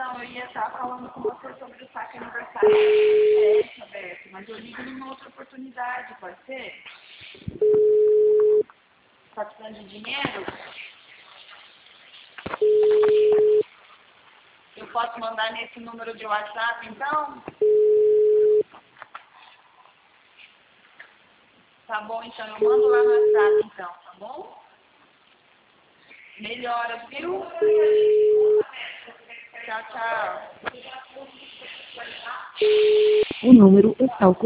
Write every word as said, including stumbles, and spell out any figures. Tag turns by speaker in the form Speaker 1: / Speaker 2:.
Speaker 1: Então, eu ia estar falando com você sobre o saque aniversário da festa, Beto, mas eu ligo numa outra oportunidade, pode ser? Tá precisando de dinheiro? Eu posso mandar nesse número de WhatsApp, então? Tá bom, então eu mando lá no WhatsApp, então, tá bom? Melhora, viu? Tchau, tchau.
Speaker 2: O número está ocupado.